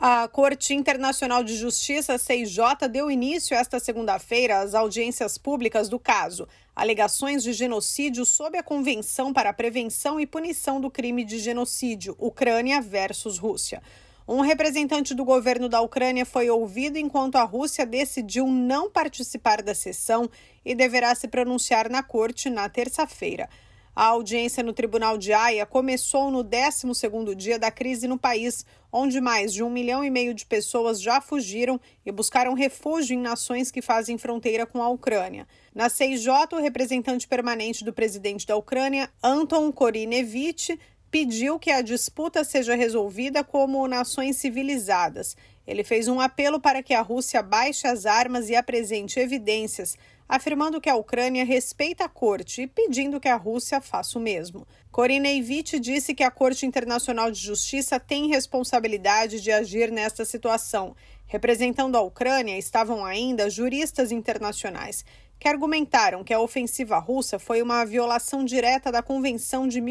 A Corte Internacional de Justiça, CIJ, deu início esta segunda-feira às audiências públicas do caso. Alegações de genocídio sob a Convenção para a Prevenção e Punição do Crime de Genocídio, Ucrânia versus Rússia. Um representante do governo da Ucrânia foi ouvido enquanto a Rússia decidiu não participar da sessão e deverá se pronunciar na corte na terça-feira. A audiência no Tribunal de Haia começou no 12º dia da crise no país, onde mais de 1,5 milhão de pessoas já fugiram e buscaram refúgio em nações que fazem fronteira com a Ucrânia. Na CIJ, o representante permanente do presidente da Ucrânia, Anton Korinevich, pediu que a disputa seja resolvida como nações civilizadas. Ele fez um apelo para que a Rússia baixe as armas e apresente evidências, afirmando que a Ucrânia respeita a corte e pedindo que a Rússia faça o mesmo. Korinevich disse que a Corte Internacional de Justiça tem responsabilidade de agir nesta situação. Representando a Ucrânia estavam ainda juristas internacionais, que argumentaram que a ofensiva russa foi uma violação direta da Convenção de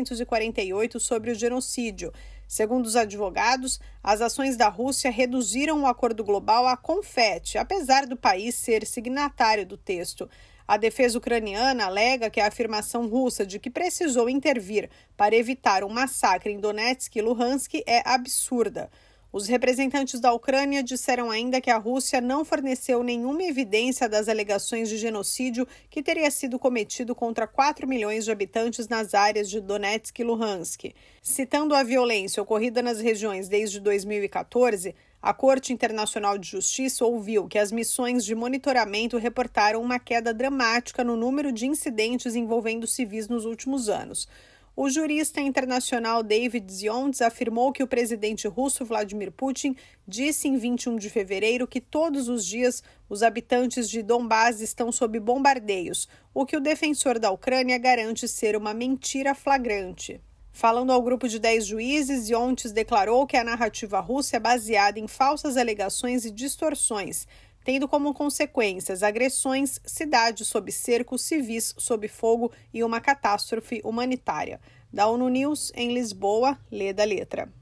1948 sobre o genocídio. Segundo os advogados, as ações da Rússia reduziram o acordo global a confete, apesar do país ser signatário do texto. A defesa ucraniana alega que a afirmação russa de que precisou intervir para evitar um massacre em Donetsk e Luhansk é absurda. Os representantes da Ucrânia disseram ainda que a Rússia não forneceu nenhuma evidência das alegações de genocídio que teria sido cometido contra 4 milhões de habitantes nas áreas de Donetsk e Luhansk. Citando a violência ocorrida nas regiões desde 2014, a Corte Internacional de Justiça ouviu que as missões de monitoramento reportaram uma queda dramática no número de incidentes envolvendo civis nos últimos anos. O jurista internacional David Zionts afirmou que o presidente russo Vladimir Putin disse em 21 de fevereiro que todos os dias os habitantes de Donbás estão sob bombardeios, o que o defensor da Ucrânia garante ser uma mentira flagrante. Falando ao grupo de 10 juízes, Zionts declarou que a narrativa russa é baseada em falsas alegações e distorções, tendo como consequências agressões, cidades sob cerco, civis sob fogo e uma catástrofe humanitária. Da ONU News, em Lisboa, lê da letra.